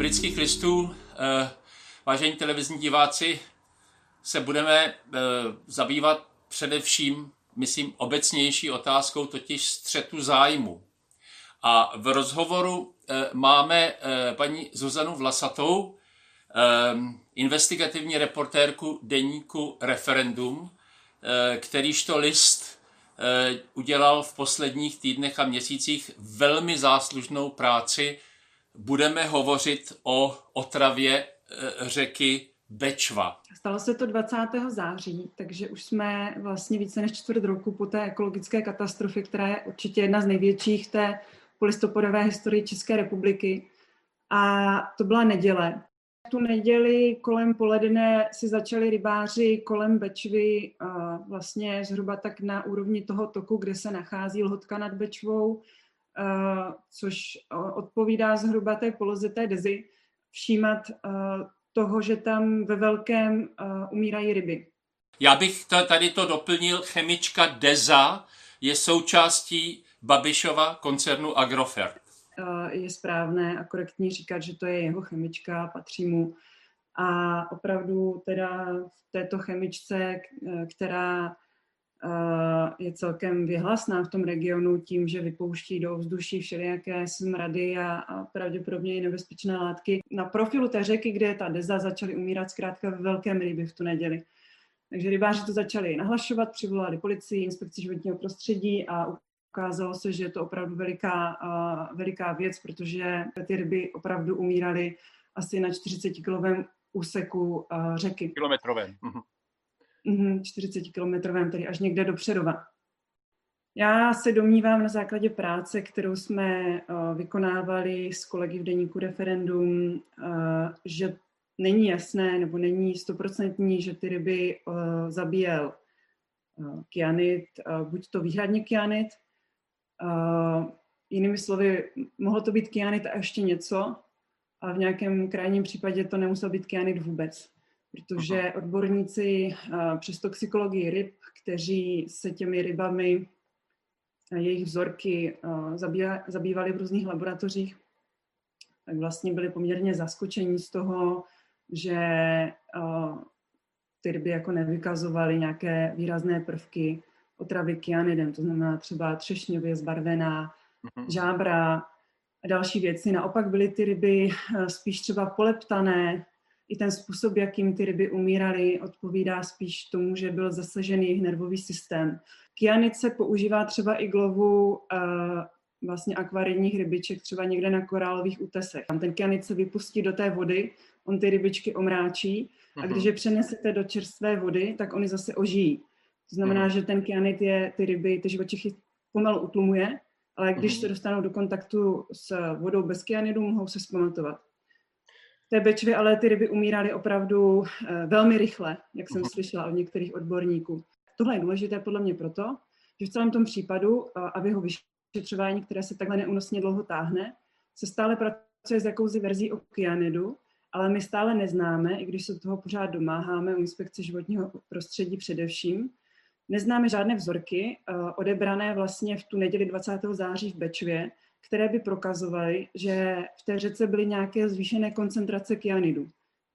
Britských listů, vážení televizní diváci, se budeme zabývat především, myslím, obecnější otázkou, totiž střetu zájmu. A v rozhovoru máme paní Zuzanu Vlasatou, investigativní reportérku deníku Referendum, kterýžto list udělal v posledních týdnech a měsících velmi záslužnou práci. Budeme hovořit o otravě řeky Bečva. Stalo se to 20. září, takže už jsme vlastně více než čtvrt roku po té ekologické katastrofě, která je určitě jedna z největších v té polistopadové historii České republiky. A to byla neděle. Tu neděli kolem poledne si začali rybáři kolem Bečvy vlastně zhruba tak na úrovni toho toku, kde se nachází Lhotka nad Bečvou, což odpovídá zhruba té poloze té Dezy, všímat toho, že tam ve velkém umírají ryby. Já bych tady to doplnil, chemička Deza je součástí Babišova koncernu Agrofert. Je správné a korektní říkat, že to je jeho chemička, patří mu. A opravdu teda v této chemičce, která je celkem věhlasná v tom regionu tím, že vypouští do ovzduší všelijaké smrady a pravděpodobně i nebezpečné látky. Na profilu té řeky, kde je ta Deza, začaly umírat zkrátka ve velkém ryby v tu neděli. Takže rybáři to začali nahlašovat, přivolali policii, inspekci životního prostředí a ukázalo se, že je to opravdu veliká věc, protože ty ryby opravdu umíraly asi na 40-kilovém úseku řeky. Kilometrovém. 40-kilometrovém, tedy až někde do Přerova. Já se domnívám na základě práce, kterou jsme vykonávali s kolegy v deníku Referendum, že není jasné nebo není 100%, že ty ryby zabíjel kyanid, buď to výhradně kyanid, jinými slovy, mohlo to být kyanid a ještě něco, a v nějakém krajním případě to nemusel být kyanid vůbec, protože odborníci přes toxikologii ryb, kteří se těmi rybami, jejich vzorky zabývali v různých laboratořích, tak vlastně byli poměrně zaskočení z toho, že ty ryby jako nevykazovaly nějaké výrazné prvky otravy kyanidem, to znamená třeba třešňově zbarvená žábra a další věci. Naopak byly ty ryby spíš třeba poleptané. I ten způsob, jakým ty ryby umíraly, odpovídá spíš tomu, že byl zasažen jejich nervový systém. Kyanid se používá třeba i k lovu vlastně akvarijních rybiček, třeba někde na korálových útesech. Tam ten kyanid se vypustí do té vody, on ty rybičky omráčí a když je přenesete do čerstvé vody, tak oni zase ožijí. To znamená, že ten kyanid ty ryby, ty živočichy pomalu utlumuje, ale když se dostanou do kontaktu s vodou bez kyanidu, mohou se zpamatovat. V té Bečvě ale ty ryby umíraly opravdu velmi rychle, jak jsem slyšela od některých odborníků. Tohle je důležité podle mě proto, že v celém tom případu a v jeho vyšetřování, které se takhle neúnosně dlouho táhne, se stále pracuje s jakousi verzí o kyanidu, ale my stále neznáme, i když se toho pořád domáháme u inspekce životního prostředí především, neznáme žádné vzorky odebrané vlastně v tu neděli 20. září v Bečvě, které by prokazovaly, že v té řece byly nějaké zvýšené koncentrace kyanidu.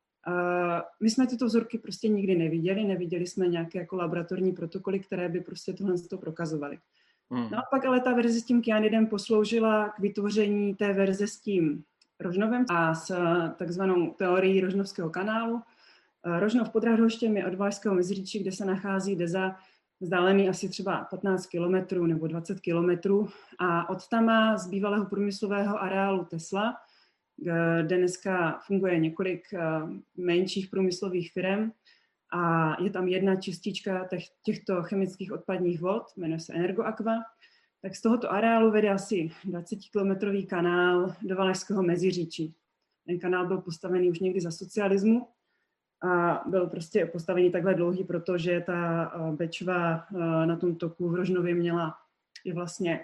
My jsme tyto vzorky prostě nikdy neviděli jsme nějaké jako laboratorní protokoly, které by prostě tohle prokazovaly. Naopak ale ta verze s tím kyanidem posloužila k vytvoření té verze s tím Rožnovem a s takzvanou teorií Rožnovského kanálu. Rožnov pod Radhoštěm je od Valašského Meziříčí, kde se nachází Deza, vzdálený asi třeba 15 kilometrů nebo 20 kilometrů a od tama z bývalého průmyslového areálu Tesla, kde dneska funguje několik menších průmyslových firm a je tam jedna čistička těchto chemických odpadních vod, jmenuje se Energoaqua, tak z tohoto areálu vede asi 20-kilometrový kanál do Valašského Meziříčí. Ten kanál byl postavený už někdy za socialismu a byl prostě postavený takhle dlouhý, protože ta Bečva na tom toku v Rožnově je vlastně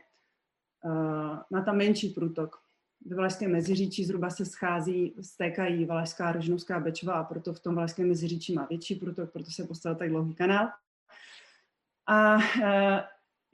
má tam menší průtok. Ve Valašském Meziříčí zhruba se stékají Valašská Rožnovská Bečva a proto v tom Valašském Meziříčí má větší průtok, proto se postavil tak dlouhý kanál. A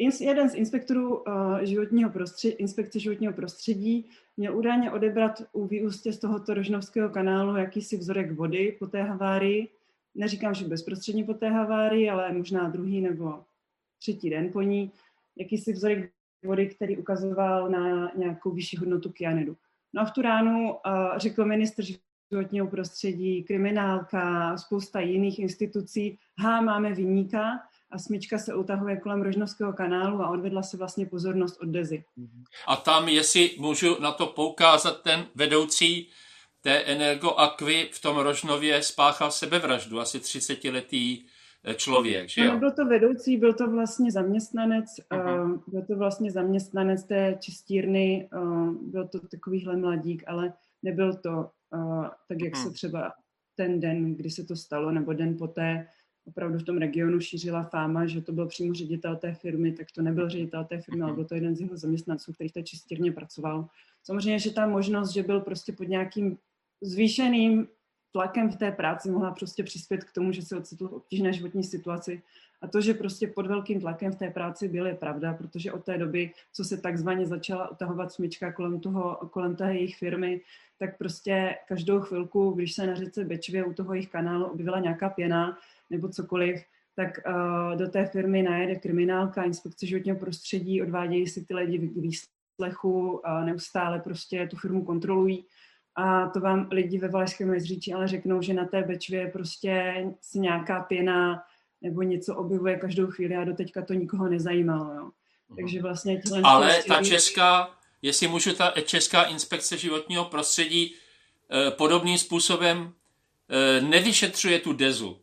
jeden z inspektorů inspekce životního prostředí měl údajně odebrat u výústě z tohoto Rožnovského kanálu jakýsi vzorek vody po té havárii. Neříkám, že bezprostředně po té havárii, ale možná druhý nebo třetí den po ní. Jakýsi vzorek vody, který ukazoval na nějakou vyšší hodnotu kyanidu. No a v tu ránu řekl ministr životního prostředí, kriminálka, spousta jiných institucí, máme viníka, a smyčka se utahuje kolem Rožnovského kanálu a odvedla se vlastně pozornost od Dezy. A tam, jestli můžu na to poukázat, ten vedoucí té Energoaqui v tom Rožnově spáchal sebevraždu, asi 30letý člověk, že jo? Byl to vedoucí, byl to vlastně zaměstnanec, byl to vlastně zaměstnanec té čistírny, byl to takovýhle mladík, ale nebyl to tak, jak se třeba ten den, kdy se to stalo, nebo den poté, opravdu v tom regionu šířila fáma, že to byl přímo ředitel té firmy, tak to nebyl ředitel té firmy, ale byl to jeden z jeho zaměstnanců, který v té čistírně pracoval. Samozřejmě, že ta možnost, že byl prostě pod nějakým zvýšeným tlakem v té práci, mohla prostě přispět k tomu, že se ocitl v obtížné životní situaci. A to, že prostě pod velkým tlakem v té práci byl, je pravda, protože od té doby, co se takzvaně začala utahovat smyčka kolem té jejich firmy, tak prostě každou chvilku, když se na řece Bečvě u toho jejich kanálu objevila nějaká pěna nebo cokoliv, tak do té firmy najede kriminálka, inspekce životního prostředí, odvádějí si ty lidi k výslechu, neustále prostě tu firmu kontrolují. A to vám lidi ve Valašském Jezříčí ale řeknou, že na té Bečvě prostě se nějaká pěna nebo něco objevuje každou chvíli a doteďka to nikoho nezajímalo. Jo. Takže vlastně ale ta česká, jestli můžu, ta česká inspekce životního prostředí podobným způsobem nevyšetřuje tu Dezu.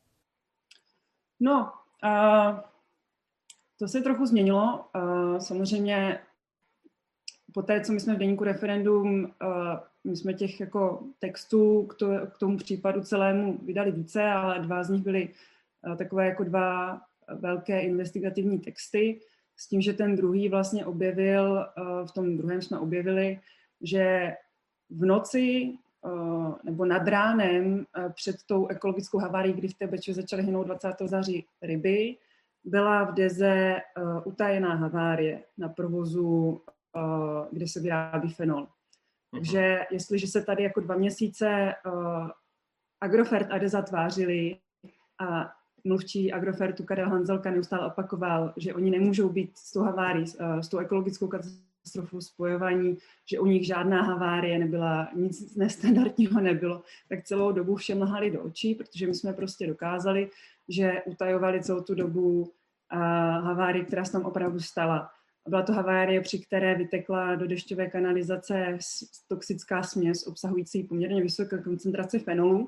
No, to se trochu změnilo. Samozřejmě po té, co my jsme v deníku Referendum, my jsme těch jako textů k tomu případu celému vydali více, ale 2 z nich byly takové jako 2 velké investigativní texty, s tím, že ten druhý vlastně objevil, v tom druhém jsme objevili, že v noci nebo nad ránem před tou ekologickou havárií, kdy v té Bečvě začaly hynout 20. září ryby, byla v Deze utajená havárie na provozu, kde se vyrábí fenol. Takže jestliže se tady jako 2 měsíce Agrofert a Deza tvářili a mluvčí Agrofertu Karel Hanzelka neustále opakoval, že oni nemůžou být s tou havárií, s tou ekologickou katastrofou spojovaní, že u nich žádná havárie nebyla, nic nestandardního nebylo, tak celou dobu všem lhali do očí, protože my jsme prostě dokázali, že utajovali celou tu dobu havárii, která se tam opravdu stala. Byla to havárie, při které vytekla do dešťové kanalizace toxická směs obsahující poměrně vysoké koncentrace fenolu.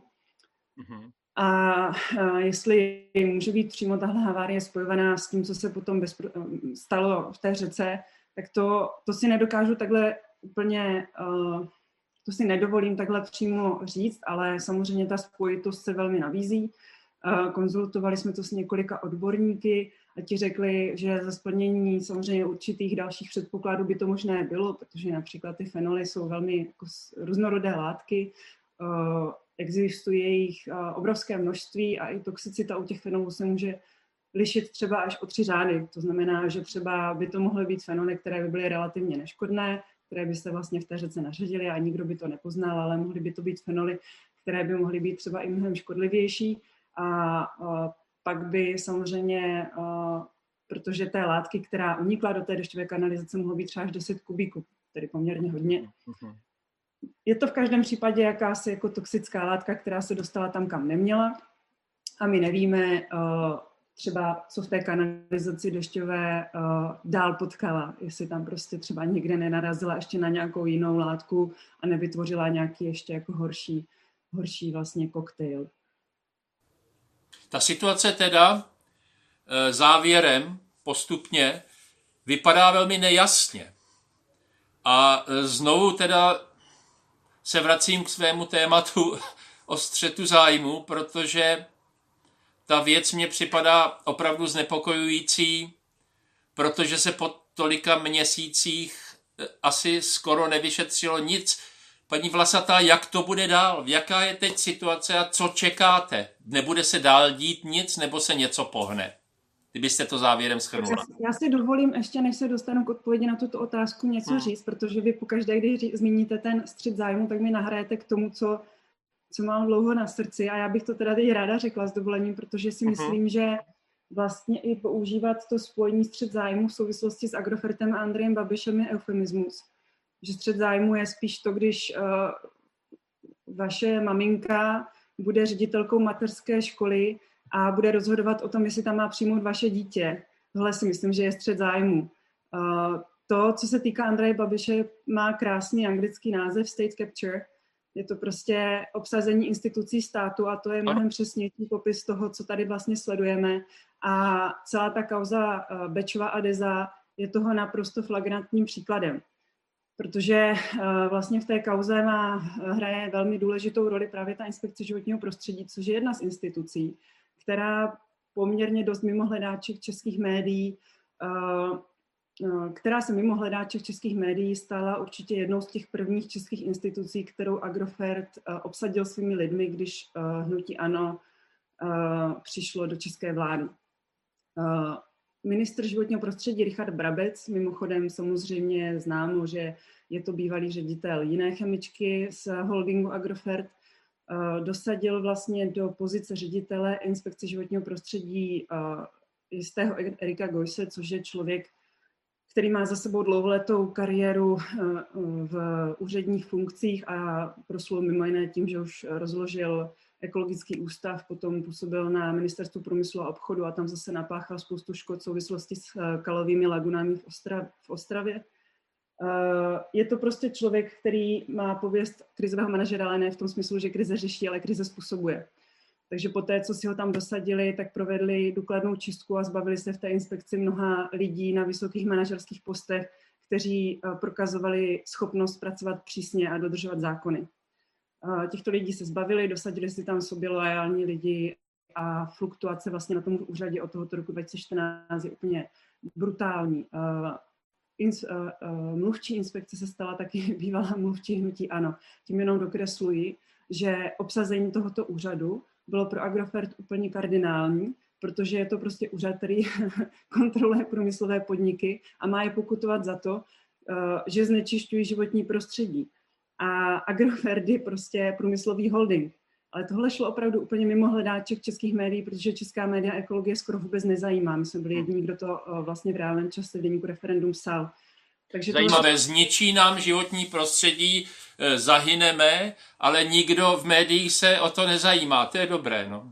A jestli může být přímo tahle havárie spojovaná s tím, co se potom stalo v té řece, tak to si nedokážu takhle úplně, to si nedovolím takhle přímo říct, ale samozřejmě ta spojitost se velmi nabízí. Konzultovali jsme to s několika odborníky a ti řekli, že za splnění samozřejmě určitých dalších předpokladů by to možné bylo, protože například ty fenoly jsou velmi jako různorodé látky, existuje jich obrovské množství a i toxicita u těch fenolů se může lišit třeba až o 3 řády. To znamená, že třeba by to mohly být fenoly, které by byly relativně neškodné, které by se vlastně v té řece naředily a nikdo by to nepoznal, ale mohly by to být fenoly, které by mohly být třeba i mnohem škodlivější. A pak by samozřejmě, protože té látky, která unikla do té dešťové kanalizace, mohlo být třeba až 10 kubíků, tedy poměrně hodně. Je to v každém případě jakási jako toxická látka, která se dostala tam, kam neměla. A my nevíme třeba, co v té kanalizaci dešťové dál potkala, jestli tam prostě třeba někde nenarazila ještě na nějakou jinou látku a nevytvořila nějaký ještě jako horší vlastně koktejl. Ta situace teda závěrem postupně vypadá velmi nejasně. A znovu teda se vracím k svému tématu o střetu zájmu, protože ta věc mně připadá opravdu znepokojující, protože se po tolika měsících asi skoro nevyšetřilo nic. Paní Vlasatá, jak to bude dál? Jaká je teď situace a co čekáte? Nebude se dál dít nic, nebo se něco pohne? kdybyste to závěrem shrnula. Já si dovolím ještě, než se dostanu k odpovědi na tuto otázku, něco říct, protože vy pokaždé, když zmíníte ten střet zájmu, tak mi nahrajete k tomu, co mám dlouho na srdci, a já bych to teda teď ráda řekla s dovolením, protože si myslím, že vlastně i používat to spojení střet zájmu v souvislosti s Agrofertem a Andrejem Babišem je eufemismus. Že střet zájmu je spíš to, když vaše maminka bude ředitelkou mateřské školy a bude rozhodovat o tom, jestli tam má přijmout vaše dítě. Tohle si myslím, že je střet zájmu. To, co se týká Andreje Babiše, má krásný anglický název State Capture. Je to prostě obsazení institucí státu a to je mnohem přesnější popis toho, co tady vlastně sledujeme. A celá ta kauza Bečva a Deza je toho naprosto flagrantním příkladem. Protože vlastně v té kauze hraje velmi důležitou roli právě ta Inspekce životního prostředí, což je jedna z institucí, která poměrně dost mimo hledáček českých médií, která se mimo hledáček českých médií stala určitě jednou z těch prvních českých institucí, kterou Agrofert obsadil svými lidmi, když hnutí ANO přišlo do české vlády. Ministr životního prostředí Richard Brabec, mimochodem samozřejmě známo, že je to bývalý ředitel jiné chemičky z holdingu Agrofert, dosadil vlastně do pozice ředitele Inspekce životního prostředí jistého Erika Geusse, což je člověk, který má za sebou dlouholetou kariéru v úředních funkcích a proslul mimo jiné tím, že už rozložil ekologický ústav, potom působil na Ministerstvu průmyslu a obchodu a tam zase napáchal spoustu škod v souvislosti s kalovými lagunami v Ostravě. Je to prostě člověk, který má pověst krizového manažera, ale ne v tom smyslu, že krize řeší, ale krize způsobuje. Takže poté, co si ho tam dosadili, tak provedli důkladnou čistku a zbavili se v té inspekci mnoha lidí na vysokých manažerských postech, kteří prokazovali schopnost pracovat přísně a dodržovat zákony. Těchto lidí se zbavili, dosadili si tam sobě loajální lidi a fluktuace vlastně na tom úřadě od tohoto roku 2014 je úplně brutální. Mluvčí inspekce se stala taky bývalá mluvčí hnutí ANO. Tím jenom dokresluji, že obsazení tohoto úřadu bylo pro Agrofert úplně kardinální, protože je to prostě úřad, který kontroluje průmyslové podniky a má je pokutovat za to, že znečišťují životní prostředí. A Agrofert je prostě průmyslový holding. Ale tohle šlo opravdu úplně mimo hledáček českých médií, protože česká média ekologie skoro vůbec nezajímá. My jsme byli jediní, kdo to vlastně v reálném čase v deníku Referendum psal. Takže zajímavé, zničí nám životní prostředí, zahyneme, ale nikdo v médiích se o to nezajímá. To je dobré, no.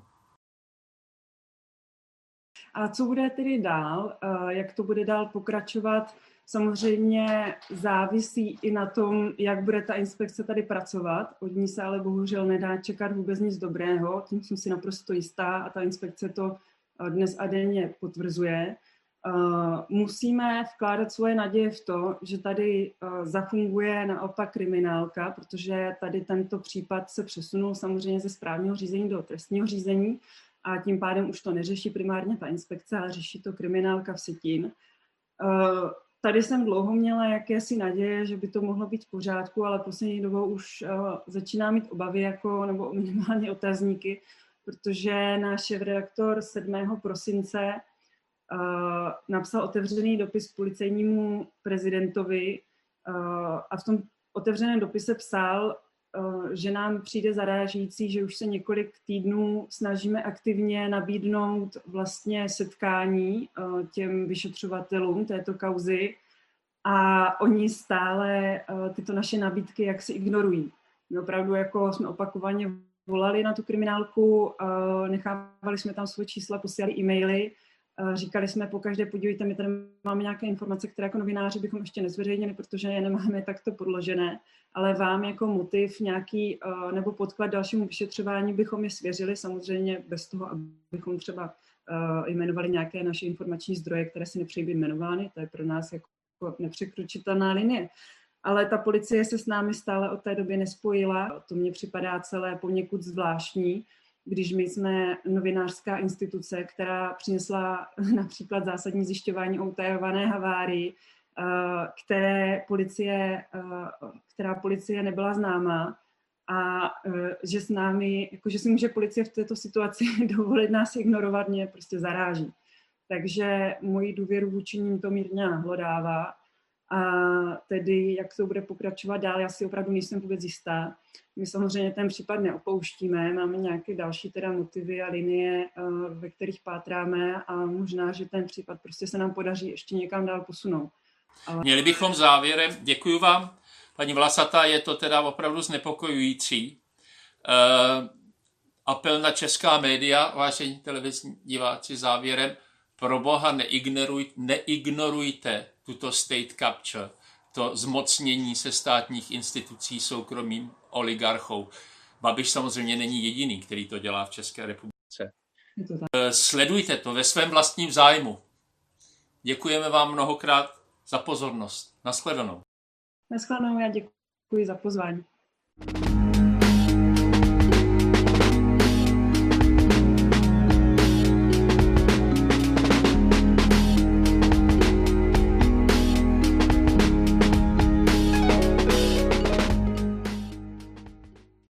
A co bude tedy dál? Jak to bude dál pokračovat? Samozřejmě závisí i na tom, jak bude ta inspekce tady pracovat. Od ní se ale bohužel nedá čekat vůbec nic dobrého, tím jsem si naprosto jistá a ta inspekce to dnes a denně potvrzuje. Musíme vkládat svoje naděje v to, že tady zafunguje naopak kriminálka, protože tady tento případ se přesunul samozřejmě ze správního řízení do trestního řízení a tím pádem už to neřeší primárně ta inspekce, ale řeší to kriminálka Vsetín. Tady jsem dlouho měla jakési naděje, že by to mohlo být v pořádku, ale poslední dobou už začíná mít obavy nebo minimálně otazníky, protože náš šéfredaktor 7. prosince napsal otevřený dopis policejnímu prezidentovi a v tom otevřeném dopise psal, že nám přijde zarážející, že už se několik týdnů snažíme aktivně nabídnout vlastně setkání těm vyšetřovatelům této kauzy a oni stále tyto naše nabídky jaksi ignorují. My opravdu jsme opakovaně volali na tu kriminálku, nechávali jsme tam svoje čísla, posílali e-maily, říkali jsme pokaždé, podívejte, my tady máme nějaké informace, které jako novináři bychom ještě nezveřejnili, protože je nemáme takto podložené, ale vám jako motiv nějaký nebo podklad dalšímu vyšetřování bychom je svěřili, samozřejmě bez toho, abychom třeba jmenovali nějaké naše informační zdroje, které si nepřejí být jmenovány, to je pro nás jako nepřekročitelná linie. Ale ta policie se s námi stále od té doby nespojila, to mně připadá celé poněkud zvláštní, když my jsme novinářská instituce, která přinesla například zásadní zjišťování o utajované havárii, která policie nebyla známá a že s námi, že si může policie v této situaci dovolit nás ignorovat, mě prostě zaráží. Takže moji důvěru vůči nim to mírně nahlodává. A tedy, jak to bude pokračovat dál, já si opravdu nejsem vůbec jistá. My samozřejmě ten případ neopouštíme, máme nějaké další teda motivy a linie, ve kterých pátráme a možná, že ten případ prostě se nám podaří ještě někam dál posunout. Ale... Měli bychom závěrem, děkuji vám, paní Vlasatá, je to teda opravdu znepokojující. Apel na česká média, vážení televizní diváci, závěrem, pro boha neignorujte tuto state capture, to zmocnění se státních institucí soukromým oligarchou. Babiš samozřejmě není jediný, který to dělá v České republice. Sledujte to ve svém vlastním zájmu. Děkujeme vám mnohokrát za pozornost. Nashledanou. Nashledanou, já děkuji za pozvání.